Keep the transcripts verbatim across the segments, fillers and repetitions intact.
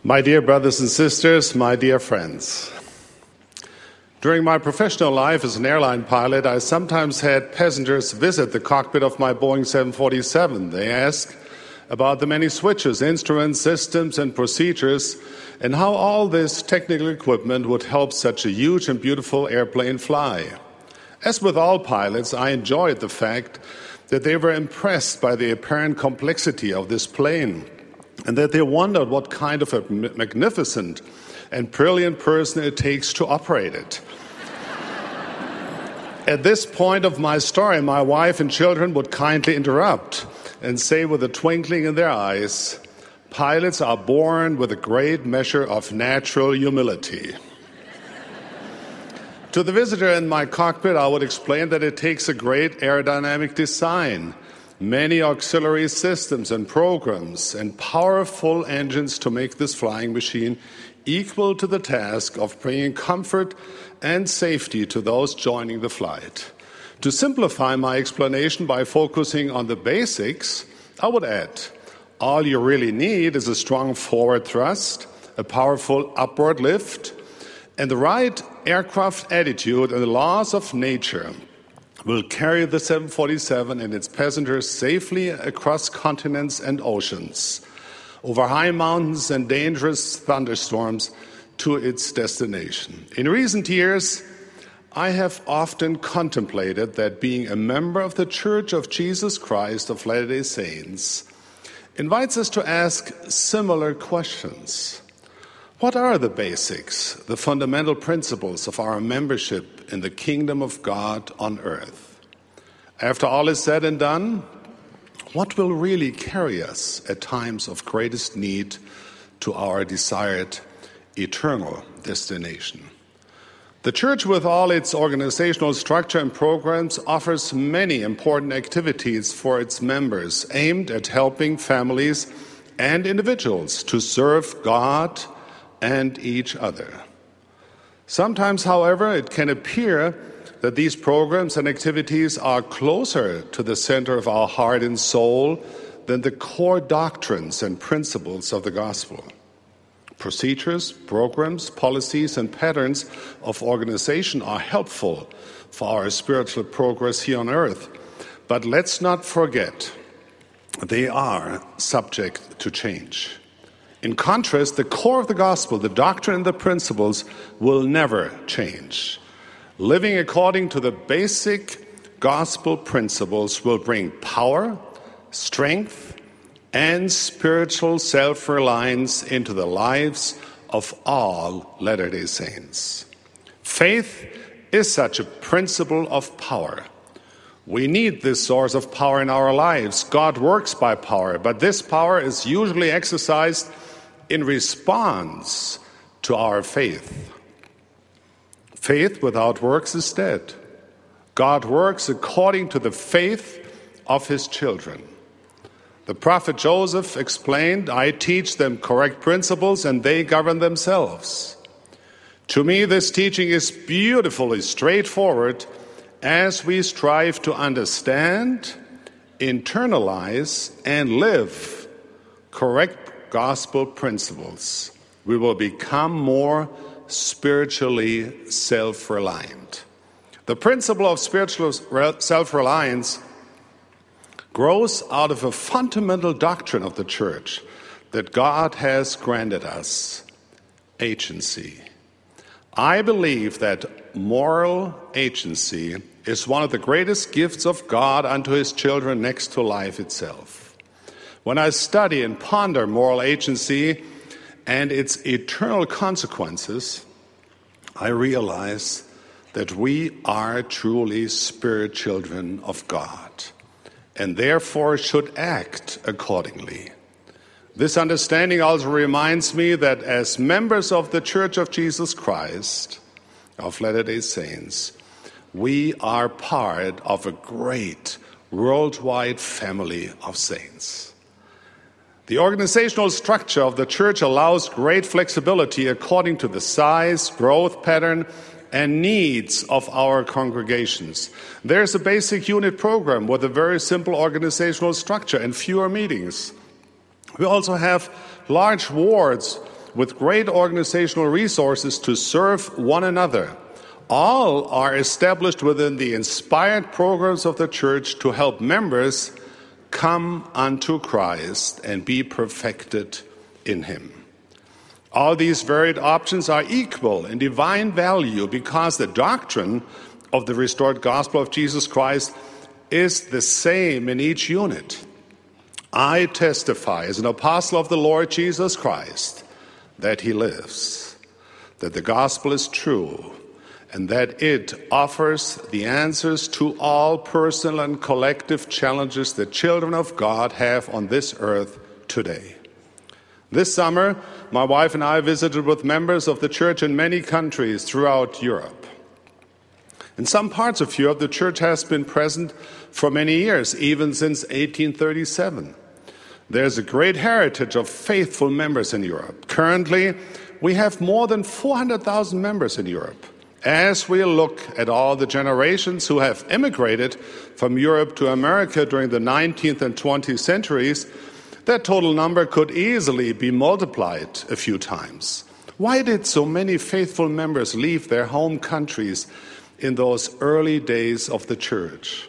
My dear brothers and sisters, my dear friends, during my professional life as an airline pilot, I sometimes had passengers visit the cockpit of my Boeing seven forty-seven. They ask about the many switches, instruments, systems, and procedures, and how all this technical equipment would help such a huge and beautiful airplane fly. As with all pilots, I enjoyed the fact that they were impressed by the apparent complexity of this plane, and that they wondered what kind of a magnificent and brilliant person it takes to operate it. At this point of my story, my wife and children would kindly interrupt and say with a twinkling in their eyes, "Pilots are born with a great measure of natural humility." To the visitor in my cockpit, I would explain that it takes a great aerodynamic design, many auxiliary systems and programs, and powerful engines to make this flying machine equal to the task of bringing comfort and safety to those joining the flight. To simplify my explanation by focusing on the basics, I would add, all you really need is a strong forward thrust, a powerful upward lift, and the right aircraft attitude and the laws of nature will carry the seven forty-seven and its passengers safely across continents and oceans, over high mountains and dangerous thunderstorms to its destination. In recent years, I have often contemplated that being a member of the Church of Jesus Christ of Latter-day Saints invites us to ask similar questions. What are the basics, the fundamental principles of our membership in the kingdom of God on earth? After all is said and done, what will really carry us at times of greatest need to our desired eternal destination? The Church, with all its organizational structure and programs, offers many important activities for its members aimed at helping families and individuals to serve God and each other. Sometimes, however, it can appear that these programs and activities are closer to the center of our heart and soul than the core doctrines and principles of the gospel. Procedures, programs, policies, and patterns of organization are helpful for our spiritual progress here on earth, but let's not forget they are subject to change. In contrast, the core of the gospel, the doctrine and the principles, will never change. Living according to the basic gospel principles will bring power, strength, and spiritual self-reliance into the lives of all Latter-day Saints. Faith is such a principle of power. We need this source of power in our lives. God works by power, but this power is usually exercised in response to our faith. Faith without works is dead. God works according to the faith of his children. The prophet Joseph explained, "I teach them correct principles and they govern themselves." To me, this teaching is beautifully straightforward as we strive to understand, internalize, and live correct gospel principles. We will become more spiritually self-reliant. The principle of spiritual self-reliance grows out of a fundamental doctrine of the Church that God has granted us: agency. I believe that moral agency is one of the greatest gifts of God unto his children next to life itself. When I study and ponder moral agency and its eternal consequences, I realize that we are truly spirit children of God, and therefore should act accordingly. This understanding also reminds me that as members of the Church of Jesus Christ of Latter-day Saints, we are part of a great worldwide family of saints. The organizational structure of the Church allows great flexibility according to the size, growth pattern, and needs of our congregations. There's a basic unit program with a very simple organizational structure and fewer meetings. We also have large wards with great organizational resources to serve one another. All are established within the inspired programs of the church to help members come unto Christ and be perfected in him. All these varied options are equal in divine value because the doctrine of the restored gospel of Jesus Christ is the same in each unit. I testify as an apostle of the Lord Jesus Christ that he lives, that the gospel is true, and that it offers the answers to all personal and collective challenges the children of God have on this earth today. This summer, my wife and I visited with members of the church in many countries throughout Europe. In some parts of Europe, the church has been present for many years, even since eighteen thirty-seven. There's a great heritage of faithful members in Europe. Currently, we have more than four hundred thousand members in Europe. As we look at all the generations who have immigrated from Europe to America during the nineteenth and twentieth centuries, that total number could easily be multiplied a few times. Why did so many faithful members leave their home countries in those early days of the church?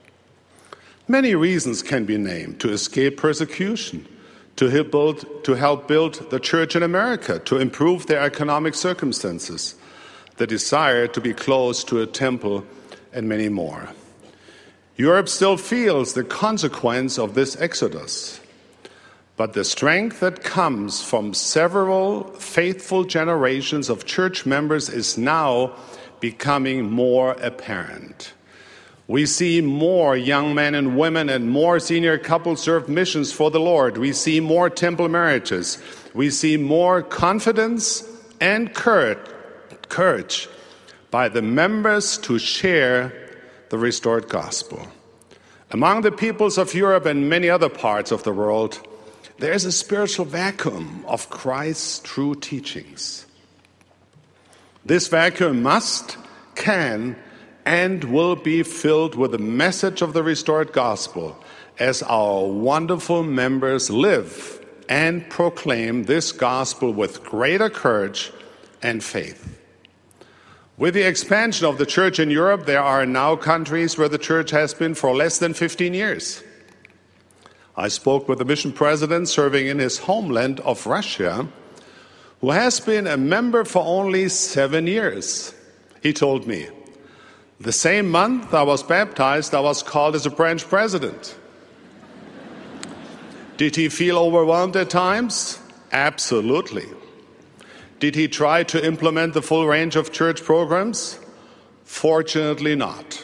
Many reasons can be named: to escape persecution, to help build, to help build the church in America, to improve their economic circumstances, the desire to be close to a temple, and many more. Europe still feels the consequence of this exodus. But the strength that comes from several faithful generations of church members is now becoming more apparent. We see more young men and women and more senior couples serve missions for the Lord. We see more temple marriages. We see more confidence and courage by the members to share the restored gospel. Among the peoples of Europe and many other parts of the world, there is a spiritual vacuum of Christ's true teachings. This vacuum must, can, and will be filled with the message of the restored gospel as our wonderful members live and proclaim this gospel with greater courage and faith. With the expansion of the church in Europe, there are now countries where the church has been for less than fifteen years. I spoke with the mission president serving in his homeland of Russia, who has been a member for only seven years. He told me, the same month I was baptized, I was called as a branch president. Did he feel overwhelmed at times? Absolutely. Did he try to implement the full range of church programs? Fortunately not.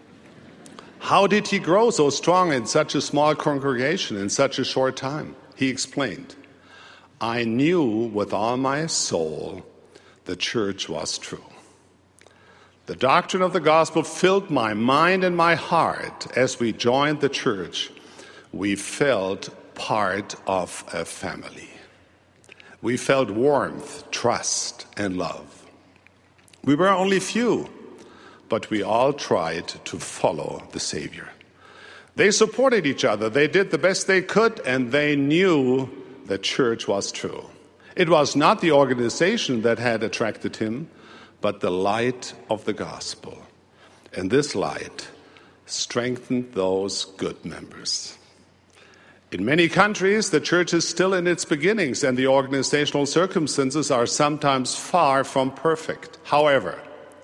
How did he grow so strong in such a small congregation in such a short time? He explained, I knew with all my soul the church was true. The doctrine of the gospel filled my mind and my heart. As we joined the church, we felt part of a family. We felt warmth, trust, and love. We were only few, but we all tried to follow the Savior. They supported each other. They did the best they could, and they knew the church was true. It was not the organization that had attracted him, but the light of the gospel. And this light strengthened those good members. In many countries, the church is still in its beginnings, and the organizational circumstances are sometimes far from perfect. However,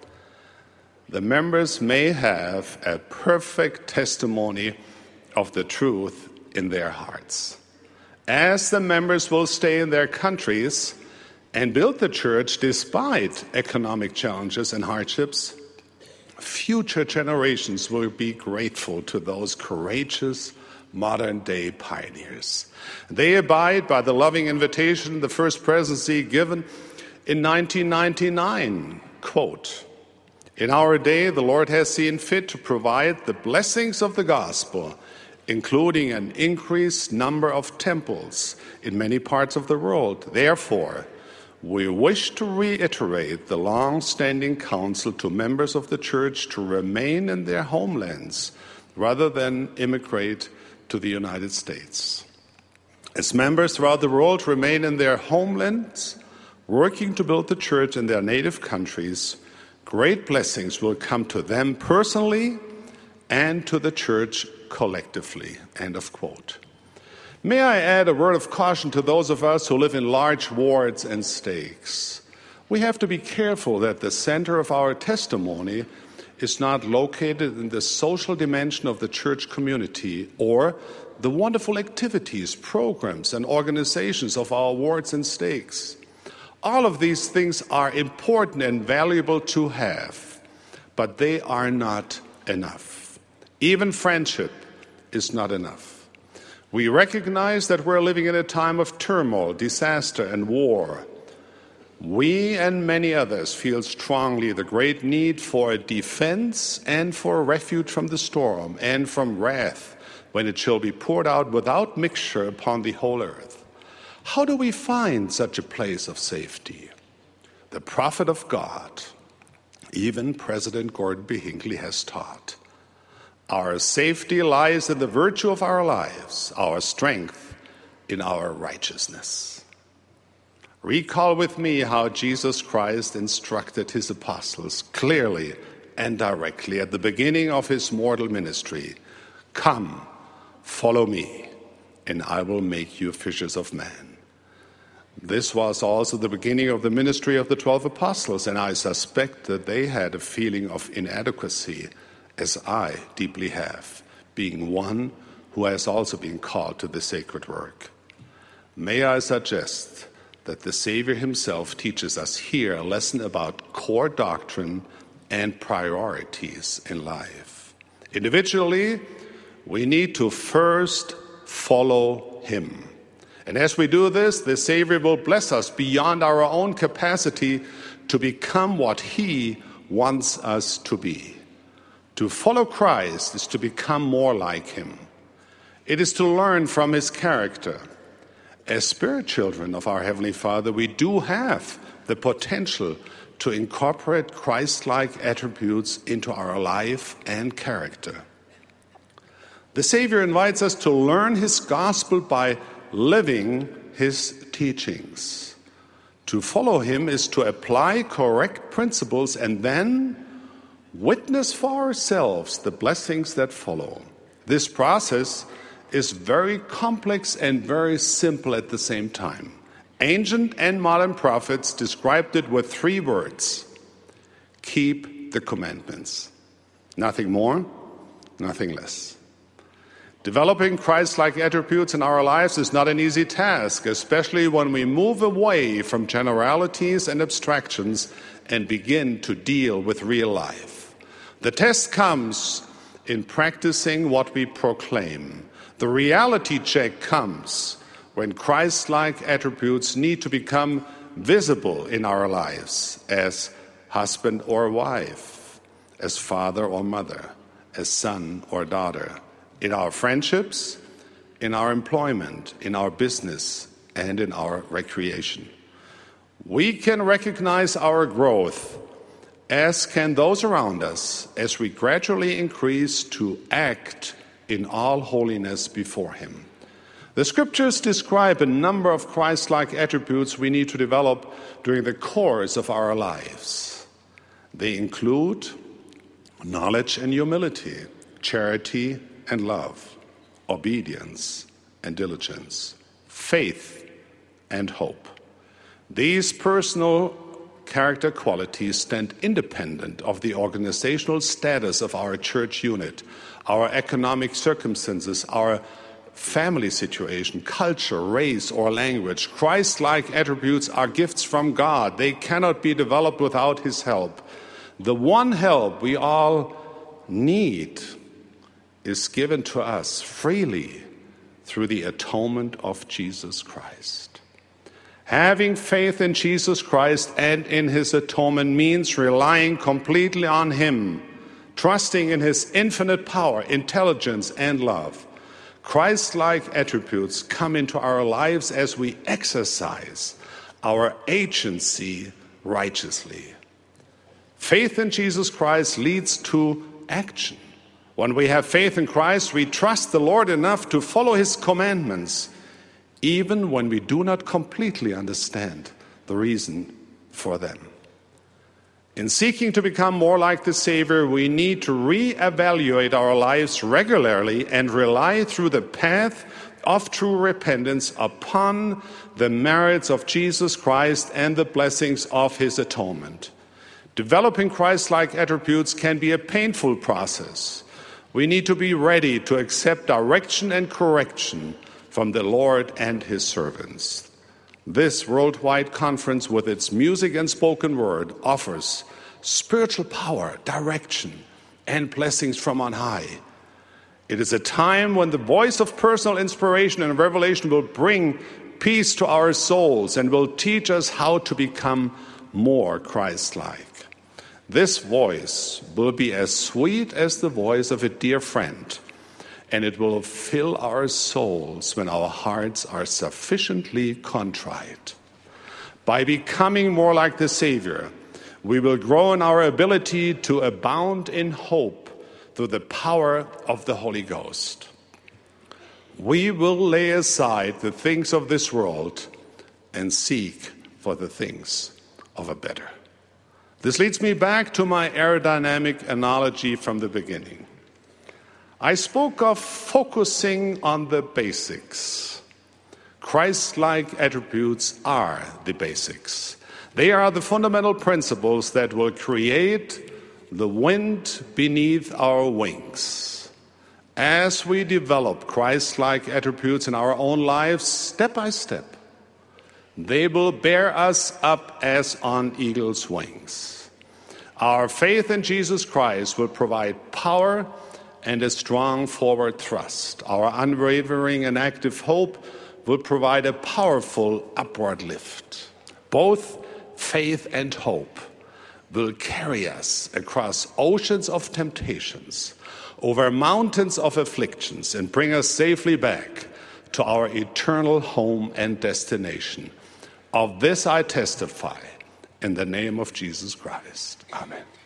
the members may have a perfect testimony of the truth in their hearts. As the members will stay in their countries and build the church despite economic challenges and hardships, future generations will be grateful to those courageous modern-day pioneers. They abide by the loving invitation the First Presidency given in nineteen ninety-nine, quote, in our day, the Lord has seen fit to provide the blessings of the gospel, including an increased number of temples in many parts of the world. Therefore, we wish to reiterate the long-standing counsel to members of the church to remain in their homelands rather than immigrate to the United States. As members throughout the world remain in their homelands, working to build the church in their native countries, great blessings will come to them personally and to the church collectively. End of quote. May I add a word of caution to those of us who live in large wards and stakes. We have to be careful that the center of our testimony is not located in the social dimension of the church community or the wonderful activities, programs, and organizations of our wards and stakes. All of these things are important and valuable to have, but they are not enough. Even friendship is not enough. We recognize that we're living in a time of turmoil, disaster, and war. We and many others feel strongly the great need for a defense and for a refuge from the storm and from wrath when it shall be poured out without mixture upon the whole earth. How do we find such a place of safety? The prophet of God, even President Gordon B. Hinckley, has taught. Our safety lies in the virtue of our lives, our strength in our righteousness. Recall with me how Jesus Christ instructed his apostles clearly and directly at the beginning of his mortal ministry. Come, follow me, and I will make you fishers of men. This was also the beginning of the ministry of the twelve apostles, and I suspect that they had a feeling of inadequacy, as I deeply have, being one who has also been called to the sacred work. May I suggest that the Savior himself teaches us here a lesson about core doctrine and priorities in life. Individually, we need to first follow him. And as we do this, the Savior will bless us beyond our own capacity to become what he wants us to be. To follow Christ is to become more like him. It is to learn from his character. As spirit children of our Heavenly Father, we do have the potential to incorporate Christ-like attributes into our life and character. The Savior invites us to learn his gospel by living his teachings. To follow him is to apply correct principles and then witness for ourselves the blessings that follow. This process is very complex and very simple at the same time. Ancient and modern prophets described it with three words: keep the commandments. Nothing more, nothing less. Developing Christ-like attributes in our lives is not an easy task, especially when we move away from generalities and abstractions and begin to deal with real life. The test comes in practicing what we proclaim. The reality check comes when Christ-like attributes need to become visible in our lives as husband or wife, as father or mother, as son or daughter, in our friendships, in our employment, in our business, and in our recreation. We can recognize our growth, as can those around us, as we gradually increase to act in all holiness before him. The scriptures describe a number of Christ-like attributes we need to develop during the course of our lives. They include knowledge and humility, charity and love, obedience and diligence, faith and hope. These personal character qualities stand independent of the organizational status of our church unit, our economic circumstances, our family situation, culture, race, or language. Christ-like attributes are gifts from God. They cannot be developed without his help. The one help we all need is given to us freely through the atonement of Jesus Christ. Having faith in Jesus Christ and in his atonement means relying completely on him, trusting in his infinite power, intelligence, and love. Christ-like attributes come into our lives as we exercise our agency righteously. Faith in Jesus Christ leads to action. When we have faith in Christ, we trust the Lord enough to follow his commandments, even when we do not completely understand the reason for them. In seeking to become more like the Savior, we need to reevaluate our lives regularly and rely through the path of true repentance upon the merits of Jesus Christ and the blessings of his atonement. Developing Christ-like attributes can be a painful process. We need to be ready to accept direction and correction from the Lord and his servants. This worldwide conference, with its music and spoken word, offers spiritual power, direction, and blessings from on high. It is a time when the voice of personal inspiration and revelation will bring peace to our souls and will teach us how to become more Christ-like. This voice will be as sweet as the voice of a dear friend, and it will fill our souls when our hearts are sufficiently contrite. By becoming more like the Savior, we will grow in our ability to abound in hope through the power of the Holy Ghost. We will lay aside the things of this world and seek for the things of a better. This leads me back to my aerodynamic analogy from the beginning. I spoke of focusing on the basics. Christ-like attributes are the basics. They are the fundamental principles that will create the wind beneath our wings. As we develop Christ-like attributes in our own lives, step by step, they will bear us up as on eagle's wings. Our faith in Jesus Christ will provide power and a strong forward thrust. Our unwavering and active hope will provide a powerful upward lift. Both faith and hope will carry us across oceans of temptations, over mountains of afflictions, and bring us safely back to our eternal home and destination. Of this I testify in the name of Jesus Christ. Amen.